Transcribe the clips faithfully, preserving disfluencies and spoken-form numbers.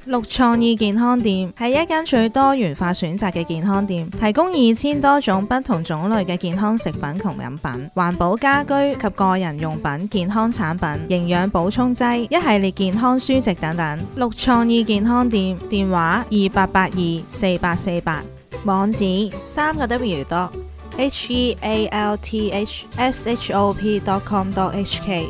綠創意健康店係一間最多元化選擇嘅健康店，提供二千多種不同種類嘅健康食品同飲品、環保家居及個人用品、健康產品、營養補充劑、一系列健康書籍等等。綠創意健康店電話二八八二四八四八，網址三個 W 多 H E A L T H S H O P dot com dot H K。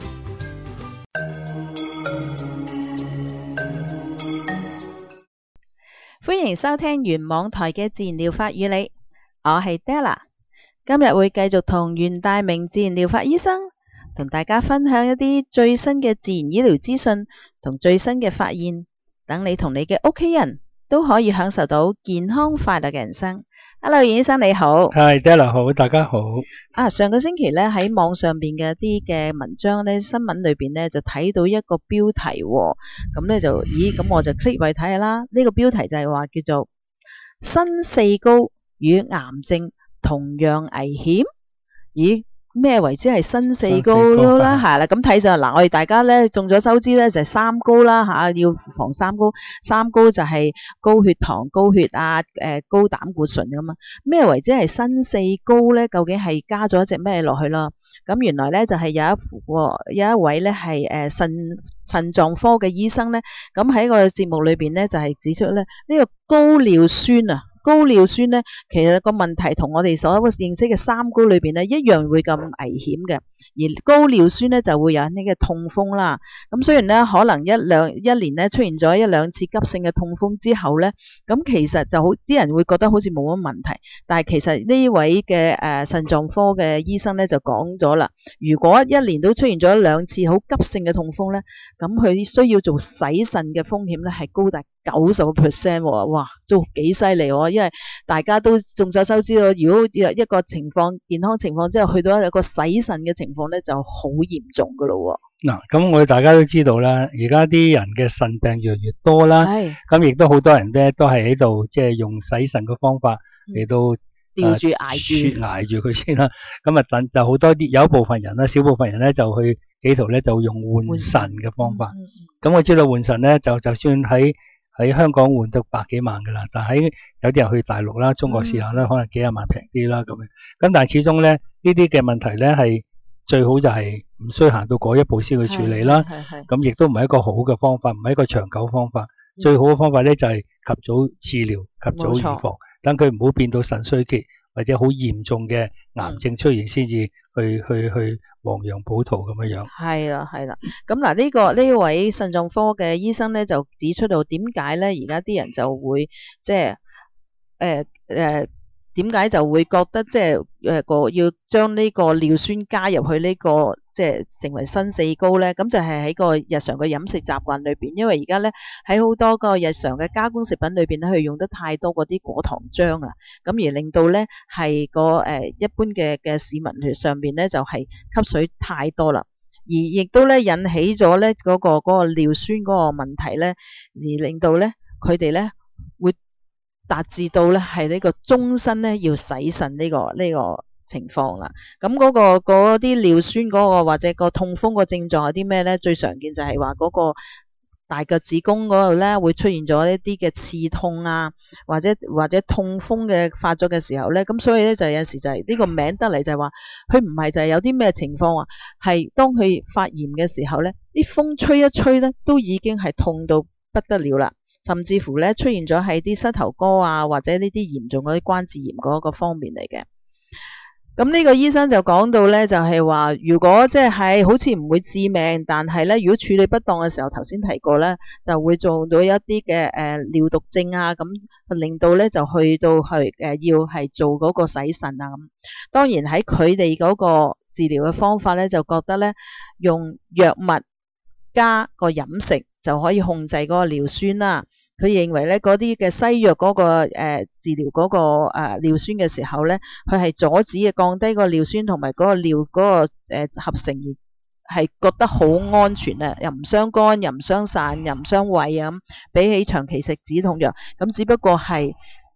歡迎收聽原網台嘅自然療法與你，我係 Della， 今日會繼續同袁大明自然療法醫生同大家分享一啲最新嘅自然醫療資訊同最新嘅發現，等你同你嘅屋企人都可以享受到健康快樂嘅人生。Hello， 袁醫生你好。 係 Della 好，大家好。 啊，上個星期咧喺網上邊嘅一啲嘅文章咧，新聞裏邊咧就睇到一個標題，咁咧就咦，咁我就 click 入去睇下啦。呢個標題就係話叫做新四高與癌症同樣危險。咦？咩為之係新四高啦？係啦，咁睇上嗱，我哋大家咧眾所周知咧就係三高啦吓，要防三高。三高就係高血糖、高血壓、誒高膽固醇咁嘛。咩為之係新四高咧？究竟係加咗一隻咩落去啦？咁原來咧就係有一有一位咧係誒腎腎臟科嘅醫生咧，咁喺個節目裏邊咧就係指出咧呢個高尿酸啊。高尿酸咧，其實個問題同我哋所認識嘅三高裏邊咧一樣會咁危險嘅。而高尿酸咧就會有呢個痛風啦。咁雖然咧可能一兩一年咧出現咗一兩次急性嘅痛風之後咧，咁其實就好啲人會覺得好似冇乜問題。但係其實呢位嘅誒腎臟科嘅醫生咧就講咗啦，如果一年都出現咗兩次好急性嘅痛風咧，咁佢需要做洗腎嘅風險咧係高達九十個 percent 喎，哇，都幾犀利喎！因為大家都眾所周知道，如果一個情況健康情況之後去到一個洗腎嘅情況咧，就好嚴重噶咯。 嗱，咁我哋大家都知道啦，而家啲人嘅腎病越嚟越多啦，咁亦都好多人咧都係喺度即係用洗腎嘅方法嚟到吊住挨住挨住佢先啦。咁啊，等就好多啲有一部分人啦，小部分人咧就去企圖咧就用換腎嘅方法。咁、嗯嗯、我知道換腎咧就就算喺喺香港換到百幾萬噶啦，但係有啲人去大陸啦、中國試下啦，可能幾廿萬平啲啦咁樣。咁但係始終咧呢啲嘅問題咧係最好就係唔需要行到嗰一步先去處理啦。咁亦都唔係一個好嘅方法，唔係一個長久方法。嗯、最好嘅方法咧就係及早治療、及早預防，等佢唔好變到腎衰竭或者好嚴重嘅癌症出現先至去、嗯、去去。去亡羊補牢咁樣樣，係啦係啦。咁嗱呢個呢位腎臟科嘅醫生咧就指出到點解咧而家啲人就會即係誒誒點解就會覺得即係誒個要將呢個尿酸加入去呢、這個即係成為新四高咧？咁就係喺個日常嘅飲食習慣裏邊，因為而家咧喺好多個日常嘅加工食品裏邊咧，佢用得太多嗰啲果糖漿啊，咁而令到咧係個誒、呃、一般嘅嘅市民上邊咧就係、是、吸水太多啦，而亦都咧引起咗咧嗰個嗰、那個尿酸嗰個問題咧，而令到咧佢哋咧會達至到咧係呢個終身咧要洗腎呢、這個呢、這個情況啦。咁嗰、那個嗰啲尿酸嗰、那個或者個痛風個症狀係啲咩咧？最常見就係話嗰個大腳趾公嗰度咧會出現咗一啲嘅刺痛啊，或者或者痛風嘅發作嘅時候咧，咁所以咧就有時就係呢個名得嚟就係話佢唔係就係有啲咩情況啊，係當佢發炎嘅時候咧，啲風吹一吹咧都已經係痛到不得了啦，甚至乎咧出現咗喺啲膝頭哥啊或者呢啲嚴重嗰啲關節炎嗰個方面嚟嘅。咁呢個醫生就講到咧，就係話如果即係好似唔會致命，但係咧如果處理不當嘅時候，頭先提過咧，就會做到一啲嘅誒尿毒症啊，咁令到咧就去到去誒、呃、要係做嗰個洗腎啊咁。當然喺佢哋嗰個治療嘅方法咧，就覺得咧用藥物加個飲食就可以控制嗰個尿酸啦。佢認為咧嗰啲嘅西藥嗰、嗰個誒、呃、治療嗰、嗰個誒、呃、尿酸嘅時候咧，佢係阻止嘅降低個尿酸同埋嗰個尿嗰、嗰個誒、呃、合成，而係覺得好安全啊，又唔傷肝，又唔傷腎，又唔傷胃啊咁。比起長期食止痛藥，咁只不過係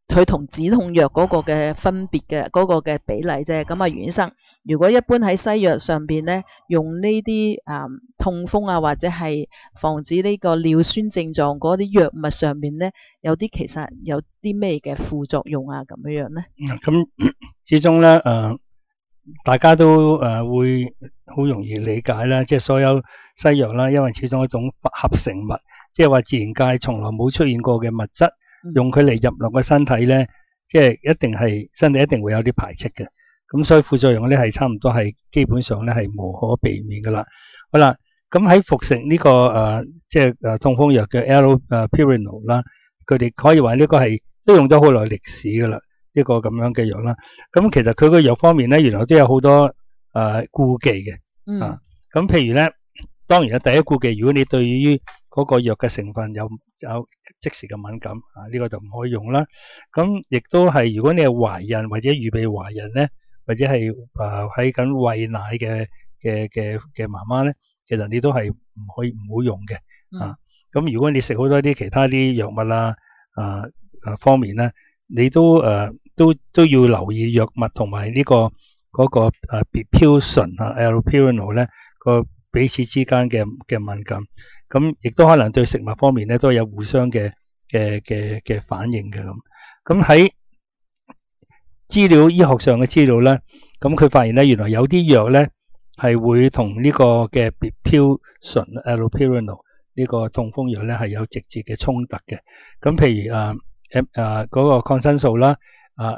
佢同止痛藥嗰個嘅分別嘅嗰個嘅比例啫。咁啊，袁醫生，如果一般喺西藥上邊咧，用呢啲啊痛風啊或者係防止呢個尿酸症狀嗰啲藥物上面咧，有啲其實有啲咩嘅副作用啊咁樣樣咧？ 咁、嗯、始終咧誒、呃，大家都誒、呃、會好容易理解啦，即係所有西藥啦，因為始終一種合成物，即係話自然界從來冇出現過嘅物質。用佢嚟入落個身體咧，即係一定係身體一定會有啲排斥嘅，咁所以副作用咧係差唔多係基本上咧係無可避免噶啦。好啦，咁喺服食呢、這個誒、呃、即係誒痛風藥嘅 Allopurinol 啦，佢哋可以話呢個係都用咗好耐歷史噶啦，呢、這個咁樣嘅藥啦。咁其實佢個藥方面咧，原來都有好多誒、呃、顧忌嘅， 嗯、 啊，咁譬如咧，當然嘅第一顧忌，如果你對於嗰個藥嘅成分有有即時嘅敏感啊，呢、這個就唔可以用啦。咁亦都係如果你係懷孕或者預備懷孕咧，或者係誒喺緊餵奶嘅嘅嘅嘅媽媽咧，其實你都係唔可以唔好用嘅啊。咁、嗯、如果你食好多啲其他啲藥物啊啊啊方面咧，你都誒、呃、都都要留意藥物同埋呢個嗰、那個誒別標醇啊 Allopurinol 咧個彼此之間嘅嘅敏感。咁亦都可能對食物方面咧都有互相嘅嘅嘅嘅反應嘅咁。咁喺資料醫學上嘅資料咧，咁佢發現咧原來有啲藥咧係會同呢個嘅別標醇 Allopurinol 呢個痛風藥咧係有直接嘅衝突嘅。咁譬如啊誒啊嗰個抗生素啦，啊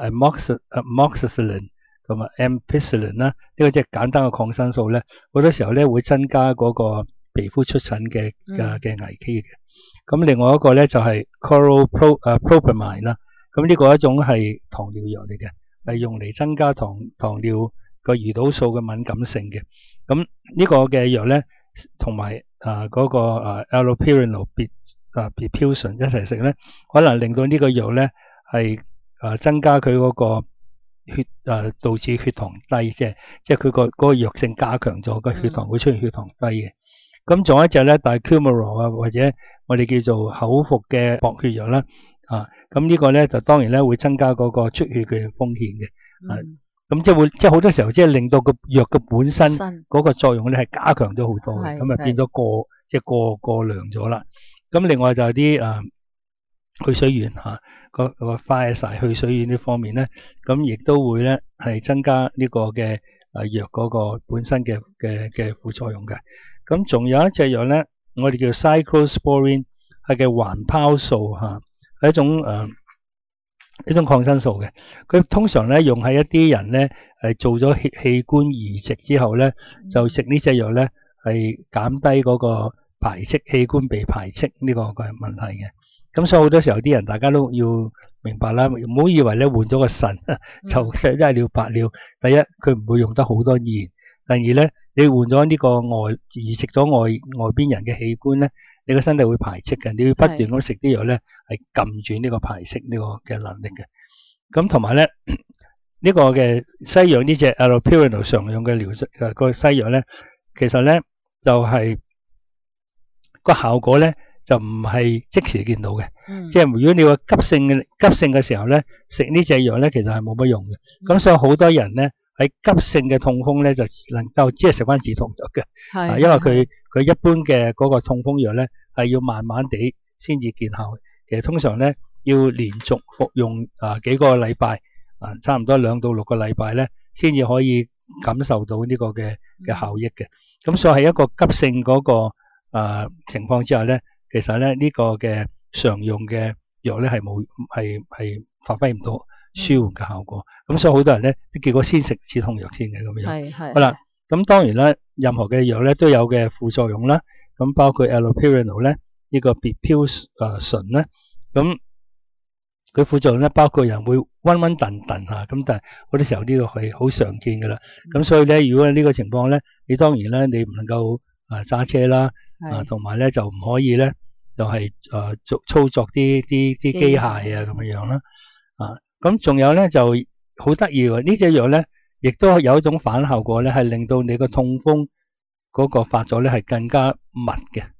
Amoxicillin 同埋 Ampicillin 啦，呢個即係簡單嘅抗生素咧，好多時候咧會增加嗰個皮膚出疹嘅嘅嘅危機嘅。咁、嗯、另外一個咧就係 Chlorpheniramine 啦。咁呢個係一種係糖尿藥嚟嘅，係用嚟增加糖糖尿個胰島素嘅敏感性嘅。咁呢個嘅藥咧，同埋啊嗰個啊 Allopurinol 別啊別標醇一齊食咧，可能令到呢個藥咧係啊增加佢嗰個血啊導致血糖低嘅，即係佢個嗰個藥性加強咗，個血糖會出現血糖低嘅。咁仲有一隻咧，Dicumarol啊，或者我哋叫做口服嘅薄血藥啦，啊，咁呢個咧就當然咧會增加嗰個出血嘅風險嘅，啊，咁即係會即係好多時候即係令到個藥嘅本身嗰個作用咧係加強咗好多嘅，咁啊變咗過即係過過量咗啦。咁另外就係啲啊去水丸嚇，個個 Thiazide 去水丸呢方面咧，咁亦都會咧係增加呢個嘅啊藥嗰個本身嘅嘅嘅副作用嘅。咁仲有一隻藥咧，我哋叫 Cyclosporine 係嘅環孢素嚇，係一種誒、呃、一種抗生素嘅。佢通常咧用喺一啲人咧係做咗器器官移植之後咧，就食呢隻藥咧係減低嗰個排斥器官被排斥呢個個問題嘅。咁所以好多時候啲人大家都要明白啦，唔好以為咧換咗個腎就一了百了。第一，佢唔會用得好多鹽；第二咧，你換咗呢個外移植咗外外邊人嘅器官咧，你個身體會排斥嘅，你要不斷咁食啲藥咧，係撳住呢個排斥呢個嘅能力嘅。咁同埋咧，呢、呢個嘅西藥呢隻 Allopurinol 常用嘅療誒、嗰個西藥咧，其實咧就係、係、個效果咧就唔係即時見到嘅，嗯、即係如果你話急性嘅急性嘅時候咧，食呢隻藥咧其實係冇乜用嘅。咁、嗯、所以好多人咧。喺急性嘅痛風咧，就能夠只係食翻止痛藥嘅，啊，因為佢佢一般嘅嗰個痛風藥咧係要慢慢地先至見效。其實通常咧要連續服用啊幾個禮拜啊，差唔多兩到六個禮拜咧，先至可以感受到呢個嘅嘅效益嘅。咁、嗯、所以喺一個急性嗰、那個啊情況之下咧，其實咧呢、這個嘅常用嘅藥咧係冇係係發揮唔到舒緩嘅效果，咁、嗯、所以好多人咧，都結果先食止痛藥先嘅咁樣。係係。好啦，咁當然啦，任何嘅藥咧都有嘅副作用啦。咁包括 Allopurinol 咧，呢個別標醇咧，咁佢副作用咧包括人會暈暈頓頓嚇，咁但係好多時候呢個係好常見㗎啦。咁、嗯、所以咧，如果呢個情況咧，你當然咧你唔能夠啊揸車啦，啊同埋咧就唔可以咧就係誒做操作啲啲啲機械啊咁樣樣啦，啊。咁仲有咧就好得意喎，呢隻藥咧亦都有一種反效果咧，係令到你個痛風嗰個發作咧係更加密嘅，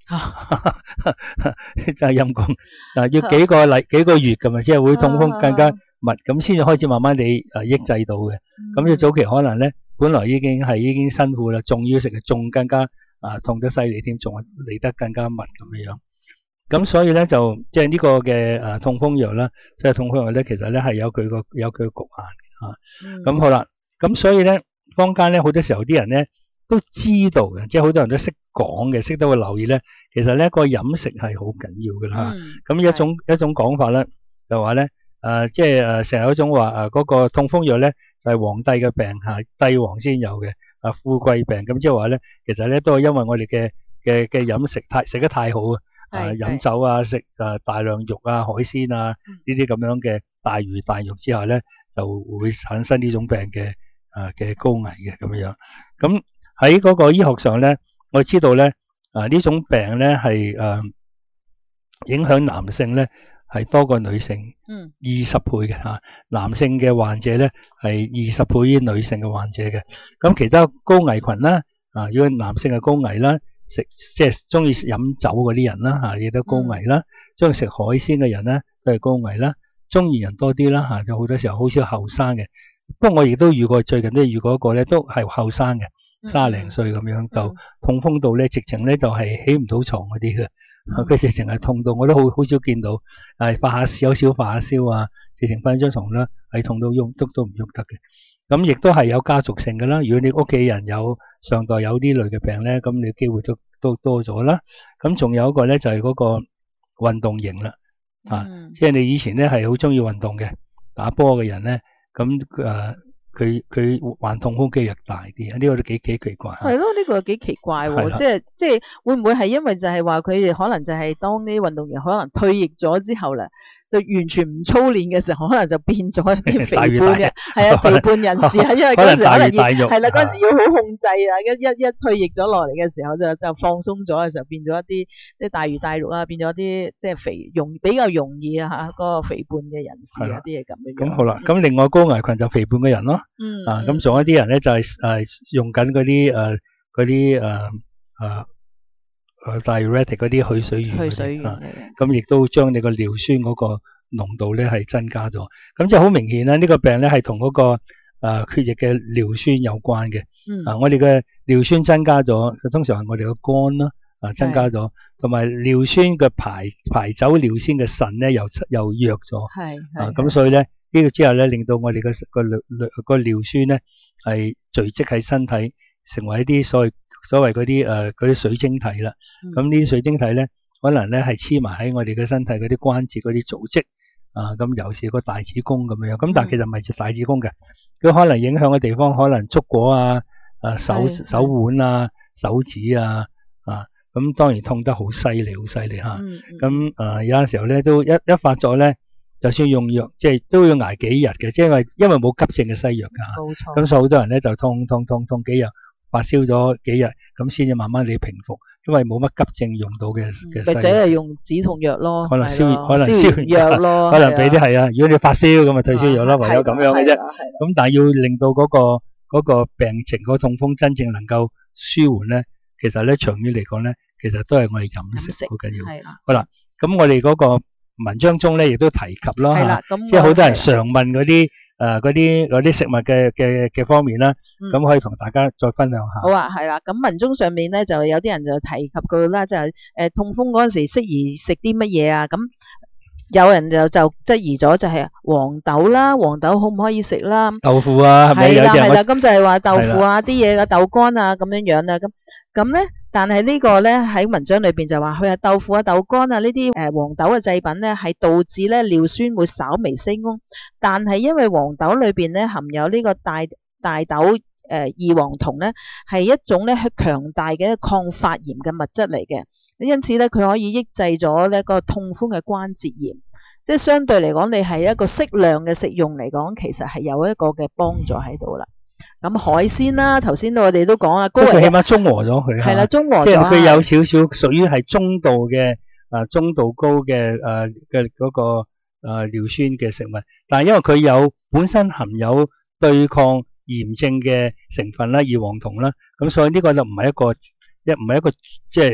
真係陰公啊！要幾個禮幾個月咁啊，即係會痛風更加密，咁先至開始慢慢地誒抑制到嘅。咁要、嗯、早期可能咧，本來已經係已經辛苦啦，仲要食仲更加啊痛得犀利添，仲嚟得更加密咁樣樣。咁所以咧就即係呢個嘅誒痛風藥啦，即係痛風藥咧，其實咧係有佢個有佢局限嘅嚇。咁、嗯、好啦，咁所以咧坊間咧好多時候啲人咧都知道嘅，即係好多人都識講嘅，識得會留意咧。其實咧個飲食係好緊要嘅啦。咁、嗯、一種一種講法咧就話咧誒，即係誒成日有一種話誒嗰個痛風藥咧就係皇帝嘅病嚇，帝王先有嘅啊富貴病。咁即係話咧，其實咧都係因為我哋嘅嘅嘅飲食太食得太好啊。啊！飲酒啊，食啊大量肉啊、海鮮啊，呢啲咁樣嘅大魚大肉之下咧，就會產生呢種病嘅啊嘅高危嘅咁樣。咁喺嗰個醫學上咧，我知道咧啊呢種病咧係誒影響男性咧係多過女性，嗯，二十倍嘅嚇。男性嘅患者咧係二十倍於女性嘅患者嘅。咁其他高危群啦，啊如果男性係高危啦。食即係中意飲酒嗰啲人啦嚇，亦都高危啦；中意食海鮮嘅人咧都係高危啦。中年人多啲啦嚇，就好多時候好少後生嘅。不過我亦都遇過，最近都遇過一個咧，都係後生嘅，卅零歲咁樣就痛風到咧，直情咧就係起唔到床嗰啲嘅。佢、嗯、直情係痛到，我都好好少見到，係發下燒，有少發下燒啊，直情瞓張床啦，係痛到喐都都唔喐得嘅。咁亦都係有家族性嘅啦。如果你屋企人有上代有呢類嘅病咧，咁你機會都都多咗啦。咁仲有一個咧就係、是、嗰個運動型啦，啊，嗯、即係你以前咧係好中意運動嘅打波嘅人咧，咁誒佢佢患痛風機率大啲，呢、這個都幾幾奇怪。 係咯，呢、這個幾奇怪喎，的即係即係會唔會係因為就係話佢哋可能就係當啲運動員可能退役咗之後咧？就完全唔操練嘅時候，可能就變咗一啲肥胖嘅，係啊，肥胖人士啊，因為嗰陣時可能要係啦，嗰陣時要好控制啊，一一一退役咗落嚟嘅時候就就放鬆咗嘅時候，變咗一啲即係大魚大肉啊，變咗一啲即係肥容比較容易啊嚇嗰個肥胖嘅人士啊啲嘢咁樣。 咁好啦，咁另外高危群就肥胖嘅人咯，嗯啊，咁仲有一啲人咧就係誒用緊嗰啲誒嗰啲誒誒。誒 diuretic 嗰啲去水源，去水源咁亦都將你個尿酸嗰個濃度咧係增加咗，咁即係好明顯啦。呢、這個病咧係同嗰個誒、呃、血液嘅尿酸有關嘅。嗯、啊，我哋嘅尿酸增加咗，通常係我哋個肝啦，啊增加咗，同埋是尿酸嘅排排走尿酸嘅腎咧又又弱咗。係啊，咁所以咧呢、這個之後咧令到我哋嘅個尿個尿酸咧係聚積喺身體，成為一啲所謂。所謂嗰啲誒嗰啲水晶體啦，咁呢啲水晶體咧，可能咧係黐埋喺我哋嘅身體嗰啲關節嗰啲組織啊，咁尤其是個大子宮咁樣，咁但係其實唔係大子宮嘅，佢可能影響嘅地方可能足果啊、誒手手腕啊、手指啊啊，咁當然痛得好犀利，好犀利嚇。咁誒有陣時候咧都一一發作咧，就算用藥，即係都要捱幾日嘅，即係因為因為冇急症嘅西藥㗎。冇錯。咁所以好多人咧就痛痛痛痛幾日。發燒咗幾日，咁先至慢慢地平復，因為冇乜急症用到嘅嘅。或者係用止痛藥咯，可能燒可能燒完藥咯，可能俾啲係啊。如果你發燒咁啊，退燒藥咯，唯有咁樣嘅啫。咁但係要令到嗰個嗰個病情嗰個痛風真正能夠舒緩咧，其實咧長遠嚟講咧，其實都係我哋飲食好緊要。係啦。好啦，咁我哋嗰個文章中咧亦都提及咯嚇，即係好多人常問嗰啲。誒嗰啲嗰啲食物嘅嘅嘅方面啦，咁、嗯、可以同大家再分享下。好啊，係啦，咁文中上面咧就有啲人就提及過啦，就係、是、誒、呃、痛風嗰陣時適宜食啲乜嘢啊？咁有人就就質疑咗就係黃豆啦，黃豆可唔可以食啦？豆腐啊，係咪有啲人？係啦係啦，咁就係話豆腐啊啲嘢嘅豆乾啊咁樣樣啦，咁咁咧。但係呢個咧喺文章裏邊就話佢話豆腐啊、豆乾啊呢啲誒黃豆嘅製品咧係導致咧尿酸會稍微升高，但係因為黃豆裏邊咧含有呢個大大豆誒異黃酮咧係一種咧強大嘅抗發炎嘅物質嚟嘅，因此咧佢可以抑制咗呢個痛風嘅關節炎，即係相對嚟講你係一個適量嘅食用嚟講，其實係有一個嘅幫助喺度啦。咁海鮮啦，頭先我哋都講啦，高危，佢起碼中和咗佢，係啦，中和咗，即係佢有少少屬於係中度嘅啊，中度高嘅誒嘅嗰個誒尿酸嘅食物，但係因為佢有本身含有對抗炎症嘅成分啦，異黃酮啦，咁所以呢個就唔係一個一唔係一個即係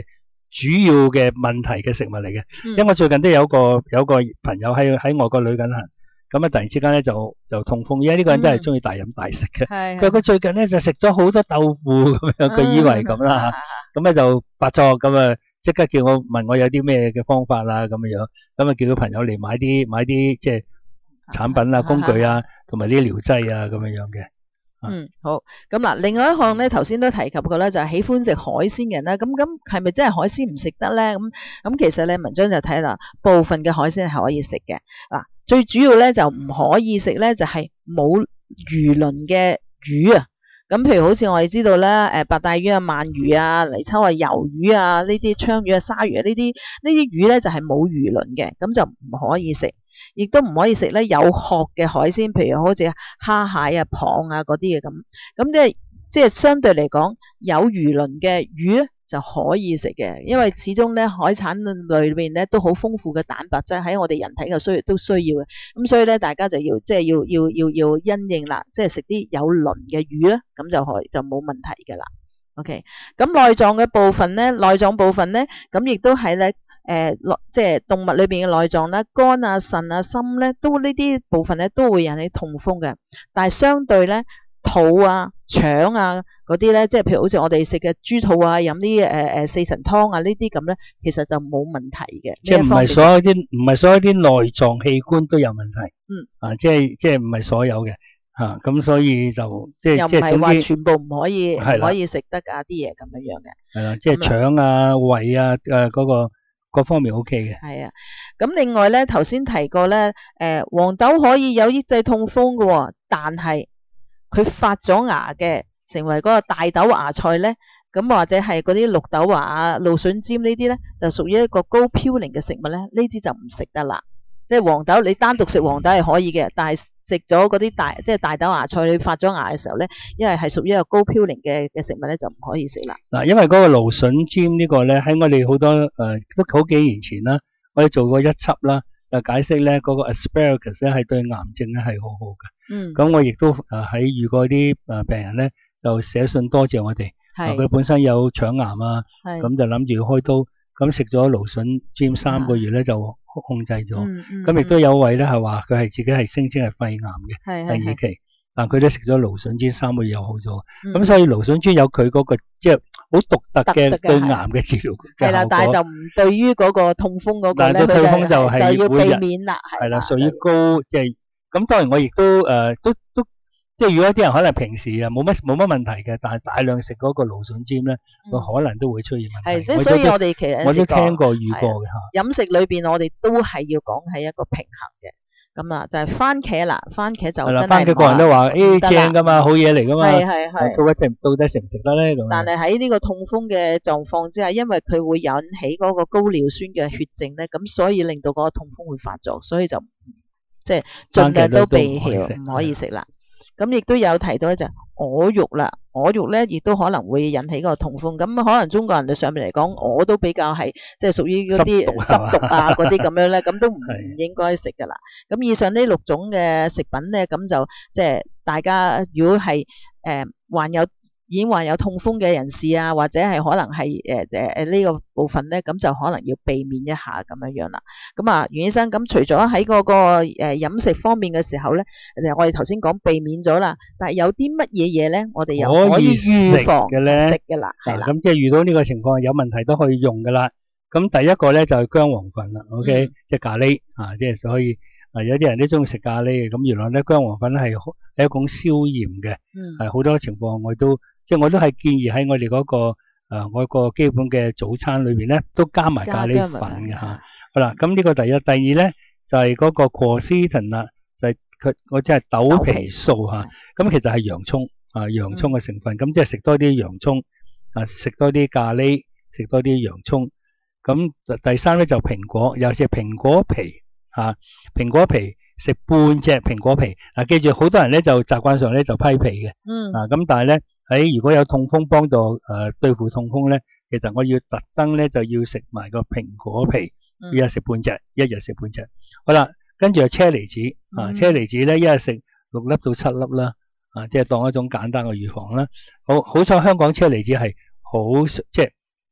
主要嘅問題嘅食物嚟嘅。 嗯、 因為我最近都有個有個朋友喺喺外國旅緊行，咁啊突然之間咧就就痛風，因為呢個人真係中意大飲大食嘅。佢佢、嗯、最近咧就食咗好多豆腐咁樣，佢以為咁啦嚇，咁咧、嗯、就發作咁啊，即刻叫我問我有啲咩嘅方法啦咁樣，咁啊叫佢朋友嚟買啲買啲即係產品啊、工具啊，同埋啲療劑啊咁樣樣嘅。 嗯，好。咁嗱，另外一項咧，頭先都提及過咧，就係喜歡食海鮮嘅人咧。咁咁係咪真係海鮮唔食得咧？咁咁其實咧，文章就睇啦，部分嘅海鮮係可以食嘅。嗱，最主要咧就唔可以食咧，就係冇魚鱗嘅魚啊。咁譬如好似我哋知道咧，誒白帶魚啊、鰻魚啊、泥鰍啊、魷魚啊、呢啲鯧魚啊、鯊魚啊呢啲呢啲魚咧就係冇魚鱗嘅，咁就唔可以食。亦都唔可以食咧有殼嘅海鮮，譬如好似蝦蟹啊、蚌啊嗰啲嘅咁。咁即係即係相對嚟講，有魚鱗嘅魚咧就可以食嘅，因為始終咧海產類裏面咧都好豐富嘅蛋白質喺我哋人體嘅需要都需要嘅。咁所以咧大家就要即係要要要要因應啦，即係食啲有鱗嘅魚咧，咁就可就冇問題㗎啦。OK，咁內臟嘅部分咧，內臟部分咧，咁亦都係咧。誒、呃，即係動物裏邊嘅內臟啦，肝啊、腎啊、心咧，都呢啲部分咧都會引起痛風嘅。但係相對咧，肚啊、腸啊嗰啲咧，即係譬如好似我哋食嘅豬肚啊，飲啲誒誒四神湯啊呢啲咁咧，其實就冇問題嘅。 即係唔係所有啲唔係所有啲內臟器官都有問題。嗯。啊，即係即係唔係所有嘅嚇，咁、啊、所以就即係又唔係話全部唔可以唔可以食得㗎啲嘢咁樣樣嘅。係啦， 即係腸啊、胃啊誒嗰、呃嗰個。各方面 O K 嘅。係啊，咁另外咧，頭先提過咧，誒、呃，黃豆可以有抑制痛風嘅、哦，但係佢發咗芽嘅，成為嗰個大豆芽菜咧，咁或者係嗰啲綠豆芽啊、蘆筍尖呢啲咧，就屬於一個高嘌呤嘅食物咧，呢啲就唔食得啦。即係黃豆，你單獨食黃豆係可以嘅，但係食咗嗰啲大即係大豆芽菜，你發咗芽嘅時候咧，因為係屬於一個高嘌呤嘅嘅食物咧，就唔可以食啦。 嗱，因為嗰個蘆筍尖呢個咧，喺我哋好多誒、呃、都好幾年前啦，我哋做過一輯啦，就解釋咧嗰個 asparagus 咧係對癌症咧係好好嘅。嗯。咁我亦都誒喺遇過啲誒病人咧，就寫信多謝我哋。係。佢本身有腸癌啊，咁就諗住要開刀，咁食咗蘆筍尖三個月咧就控制咗，咁亦都有位咧係話佢係自己係聲稱係肺癌嘅第二期，但佢都食咗蘆筍尖三個月又好咗，咁、嗯、所以蘆筍尖有佢嗰、嗰個即係好獨特嘅對癌嘅治療嘅效果。係啦，但係就唔對於嗰個痛風嗰個咧，佢就係就要避免啦，係啦，屬於高即係咁。當然我亦都誒、呃、都都。即係如果啲人可能平時啊冇乜冇乜問題嘅，但係大量食嗰個蘆筍尖咧，佢、嗯、可能都會出現問題。係，所以所以我哋其實我都聽過遇過嘅嚇。飲食裏邊我哋都係要講係一個平衡嘅。咁啊，就係、是、番茄啦，番茄就真係番茄個人都話誒正㗎嘛，好嘢嚟㗎嘛。係係係。到底食到底食唔食得咧？咁。但係喺呢個痛風嘅狀況之下，因為佢會引起嗰個高尿酸嘅血症咧，咁所以令到嗰個痛風會發作，所以就即係盡量都避免唔可以食啦。咁亦都有提到咧，就係鵝肉啦，鵝肉咧亦都可能會引起嗰個痛風。咁可能中國人對上面嚟講，鵝都比較係即係屬於嗰啲濕毒啊嗰啲咁樣咧，咁都唔應該食噶啦。咁以上呢六種嘅食品咧，咁就即係大家如果係誒、呃、患有已經患有痛風嘅人士啊，或者係可能係誒誒誒呢個部分咧，咁就可能要避免一下咁樣樣啦。咁啊，袁醫生，咁除咗喺嗰個誒飲食方面嘅時候咧，我哋頭先講避免咗啦，但係有啲乜嘢嘢咧，我哋又可以預防嘅咧？食嘅啦，係啦。咁即係遇到呢個情況有問題都可以用噶啦。咁第一個咧就係薑黃粉啦 ，OK，、嗯、即係咖喱啊，即係所以啊有啲人都中意食咖喱嘅。咁原來咧薑黃粉係係一種消炎嘅，係好、嗯、多情況我都。即係我都係建議喺我哋嗰、嗰個誒、呃、我個基本嘅早餐裏邊咧，都加埋咖喱粉嘅嚇。好啦，咁呢個第一，第二咧就係、係、嗰個 quercetin 啦，就係佢我即係豆皮素嚇。咁其實係洋葱啊，洋葱嘅成分。咁、嗯、即係食多啲洋葱啊，食多啲咖喱，食多啲洋葱。咁第三咧就蘋果，尤其是蘋果皮嚇、啊，蘋果皮食半隻蘋果皮。嗱、啊，記住好多人咧就習慣上咧就批皮嘅。嗯。啊，咁但係咧。喺如果有痛風幫助誒、呃、對付痛風咧，其實我要特登咧就要食埋個蘋果皮，嗯、一日食半隻，一日食半隻。好啦，跟住係車厘子啊，車厘子咧一日食六粒到七粒啦，啊，即係當一種簡單嘅預防啦。好好彩香港車厘子係好即係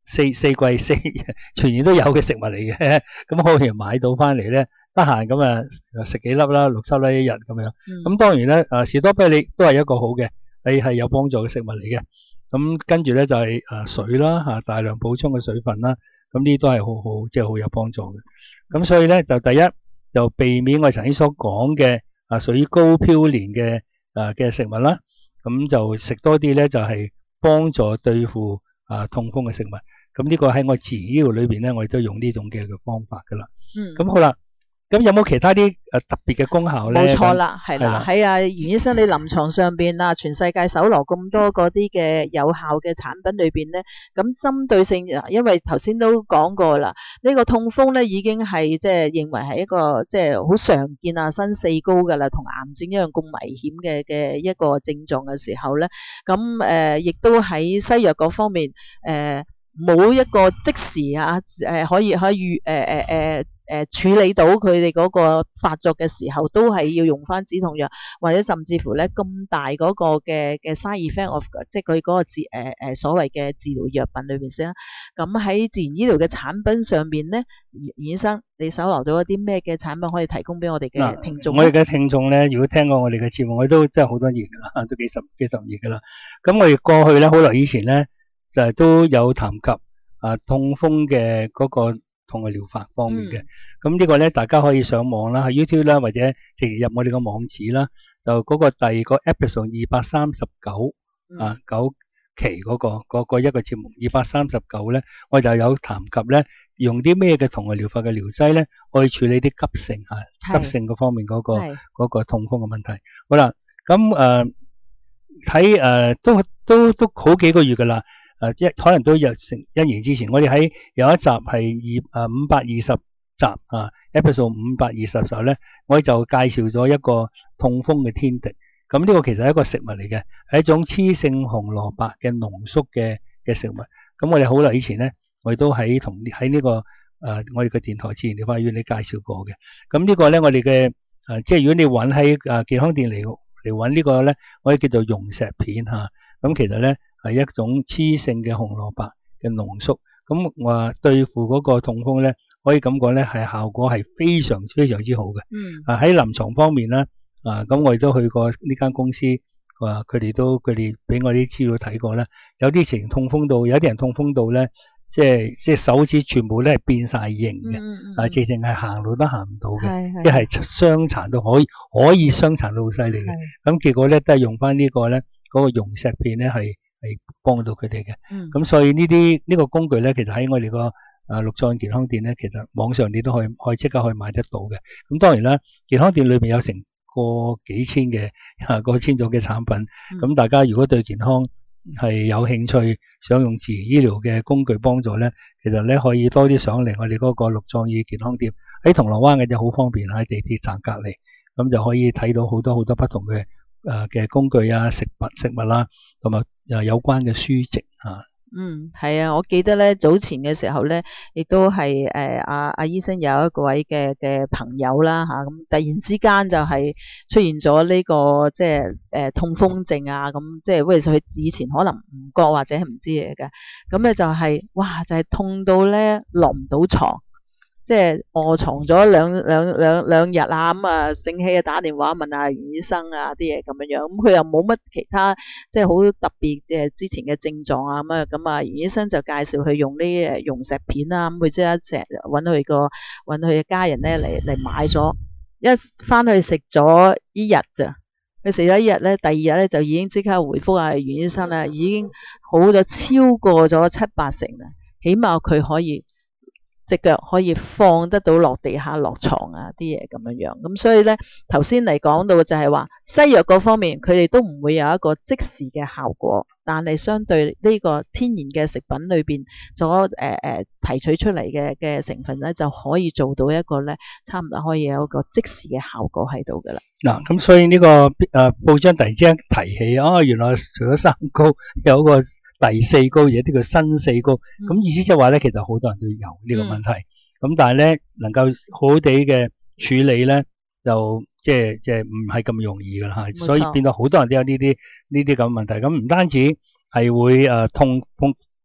四四季四全年都有嘅食物嚟嘅，咁可以買到翻嚟咧，得閒咁啊食幾粒啦，六七粒一日咁樣。咁、嗯、當然咧，誒士多啤梨都係一個好嘅，係係有幫助嘅食物嚟嘅。咁跟住咧就係誒水啦嚇，大量補充嘅水分啦，咁呢啲都係好好即係好有幫助嘅。咁所以咧就第一就避免我哋頭先所講嘅啊屬於高嘌呤嘅誒嘅食物啦，咁就食多啲咧就係幫助對付啊痛風嘅食物。咁呢個喺我自然醫療裏邊咧，我哋都用呢種嘅嘅方法噶啦。嗯。咁好啦，咁有冇其他啲誒特別嘅功效咧？ 冇錯啦，係啦，喺啊袁醫生你臨床上邊啊，全世界搜羅咁多嗰啲嘅有效嘅產品裏邊咧，咁針對性，因為頭先都講過啦，呢個痛風咧已經係即係認為係一個即係好常見啊，新四高噶啦，同癌症一樣咁危險嘅嘅一個症狀嘅時候咧，咁誒亦都喺西藥嗰方面誒。呃冇一個即時啊，誒可以可以誒誒誒誒處理到佢哋嗰個發作嘅時候，都係要用翻止痛藥，或者甚至乎咧咁大嗰個嘅嘅 side effect of， 即係佢嗰個治誒誒、呃、所謂嘅治療藥品裏邊先啦。咁喺自然醫療嘅產品上邊咧，袁醫生你搜羅到一啲咩嘅產品可以提供俾我哋嘅聽眾？ 我哋嘅聽眾咧，如果聽過我哋嘅節目，我都真係好多年噶啦，都幾十幾十年噶啦。咁我哋過去咧好耐以前咧。就都有談及啊痛風嘅嗰個痛嘅療法方面嘅，咁、嗯、呢個咧大家可以上網啦，喺 YouTube 啦，或者直接入我哋個網址啦，就嗰個第二個 episode 二百三十九啊九期嗰、嗰個嗰、嗰個一個節目二百三十九咧，我就有談及咧用啲咩嘅痛嘅療法嘅療劑咧，可以處理啲急性啊急性嗰方面嗰、嗰個嗰個痛風嘅問題。好啦，咁誒睇誒都都都好幾個月噶啦。誒，一、呃、可能都有成一年之前，我哋喺有一集係二誒五百二十集啊 ，episode 五百二十時候咧，我哋就介紹咗一個痛風嘅天敵。咁呢個其實係一個食物嚟嘅，係一種雌性紅蘿蔔嘅濃縮嘅嘅食物。咁我哋好耐以前咧，我哋都喺同喺呢個誒、呃、我哋嘅電台自然療法院你介紹過嘅。咁呢個咧，我哋嘅誒即係如果你揾喺誒健康店嚟嚟揾呢個咧，我哋叫做溶石片吓。咁、啊、其實咧。係一種雌性嘅紅蘿蔔嘅濃縮，咁話對付嗰個痛風咧，可以咁講咧，係效果係非常非常之好嘅。嗯。啊喺臨床方面咧，啊咁我亦都去過呢間公司，話佢哋都佢哋俾我啲資料睇過咧，有啲情痛風到，有啲人痛風到咧，即係即係手指全部咧係變晒形嘅，嗯嗯、啊直情係行路都行唔到嘅，即係傷殘到可以可以傷殘到好犀利嘅。咁結果咧都係用翻呢個咧嗰個溶石片咧係。係幫到佢哋嘅，咁、嗯、所以呢啲呢個工具咧，其實喺我哋個誒六壯健康店咧，其實網上你都可以可以即刻可以買得到嘅。咁當然啦，健康店裏邊有成個幾千嘅啊個千種嘅產品，咁、嗯、大家如果對健康係有興趣，想用自然醫療嘅工具幫助咧，其實咧可以多啲上嚟我哋嗰個六壯醫健康店，喺銅鑼灣嘅就好方便，喺地鐵站隔籬，咁就可以睇到好多好多不同嘅。誒嘅工具啊，食物食物啦，同埋誒有關嘅書籍啊。 嗯，係啊，我記得咧早前嘅時候咧，亦都係誒阿阿醫生有一個位嘅嘅朋友啦吓，咁、啊、突然之間就係出現咗呢、這個即係誒、呃、痛風症啊，咁即係喂佢以前可能唔覺或者係唔知嘢嘅，咁咧就係、是、哇就係、是、痛到咧落唔到床。即係臥床咗兩兩兩兩日啊，咁啊醒起啊打電話問下袁醫生啊啲嘢咁樣樣，咁佢又冇乜其他即係好特別嘅之前嘅症狀啊，咁啊咁啊袁醫生就介紹佢用呢誒溶石片啦，咁佢即刻成日揾佢個揾佢嘅家人咧嚟嚟買咗，一翻去食咗一日咋，佢食咗一日咧，第二日咧就已經即刻回覆啊袁醫生啦，已經好咗超過咗七八成啦，起碼佢可以。隻腳可以放得到落地下落床啊啲嘢咁樣樣，咁所以咧頭先嚟講到就係話西藥嗰方面佢哋都唔會有一個即時嘅效果，但係相對呢個天然嘅食品裏邊所誒誒提取出嚟嘅嘅成分咧就可以做到一個咧差唔多可以有一個即時嘅效果喺度噶啦。 嗱咁所以呢、這個誒、呃、報章突然之間提起啊、哦，原來除咗三高有一個。第四高嘢，呢個新四高，咁、嗯、意思即係話咧，其實好多人都有呢個問題，咁、嗯、但係咧能夠好好地嘅處理咧，就即係即係唔係咁容易噶啦吓，所以變到好多人都有呢啲呢啲咁嘅問題，咁唔單止係會誒痛痛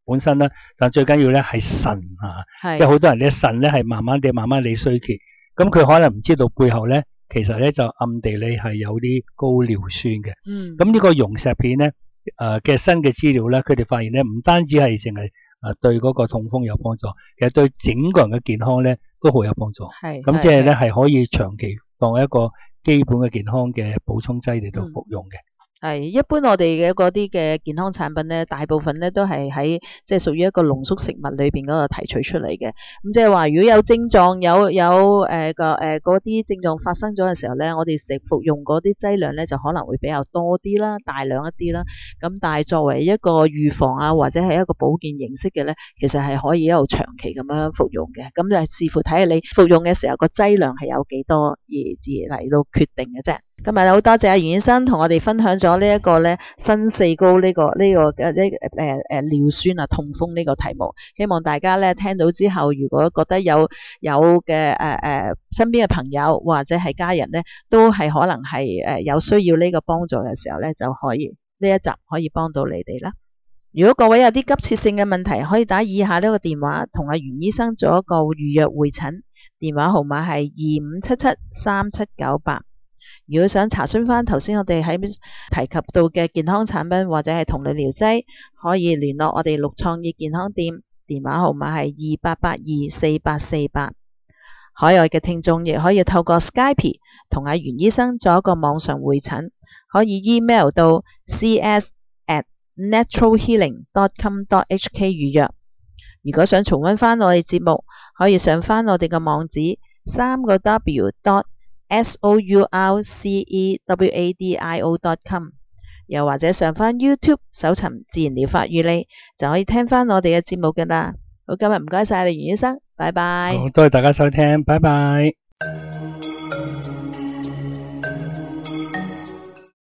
本身啦，但最緊要咧係腎啊，即係好多人咧腎咧係慢慢地慢慢地衰竭，咁佢可能唔知道背後咧，其實咧就暗地裏係有啲高尿酸嘅。嗯，咁呢個溶石片咧，誒嘅新嘅資料咧，佢哋發現咧唔單止係淨係誒對嗰個痛風有幫助，其實對整個人嘅健康咧都好有幫助。係，咁即係咧係可以長期當一個基本嘅健康嘅補充劑嚟到服用嘅。 係，一般我哋嘅嗰啲嘅健康產品咧，大部分咧都係喺即係屬於一個濃縮食物裏邊嗰度提取出嚟嘅。咁即係話，如果有症狀有有誒個誒嗰啲症狀發生咗嘅時候咧，我哋食服用嗰啲劑量咧就可能會比較多啲啦，大量一啲啦。咁但係作為一個預防啊，或者係一個保健形式嘅咧，其實係可以一路長期咁樣服用嘅。咁就係視乎睇下你服用嘅時候個劑量係有幾多而而嚟到決定嘅啫。今日好多謝阿袁醫生同我哋分享咗呢一個咧新四高呢、這個呢、這個嘅呢誒誒尿酸啊痛風呢個題目，希望大家咧聽到之後，如果覺得有有嘅誒誒身邊嘅朋友或者係家人咧，都係可能係誒有需要呢個幫助嘅時候咧，就可以呢一集可以幫到你哋啦。如果各位有啲急切性嘅問題，可以打以下呢個電話同阿袁醫生做一個預約會診，電話號碼係二五七七三七九八。如果想查詢翻頭先我哋喺提及到嘅健康產品或者係同類療劑，可以聯絡我哋陸創意健康店，電話號碼係二八八二四八四八。海外嘅聽眾亦可以透過 Skype 同阿袁醫生做一個網上會診，可以 email 到 c s at natural healing dot com dot h k 預約。如果想重溫翻我哋節目，可以上翻我哋嘅網址三個 w dot s o u r c e w a d i o dot com， 又或者上翻 YouTube 搜尋自然療法與你，就可以聽翻我哋嘅節目㗎啦。好，今日唔該晒你袁醫生，拜拜。 好，多謝大家收聽，拜拜。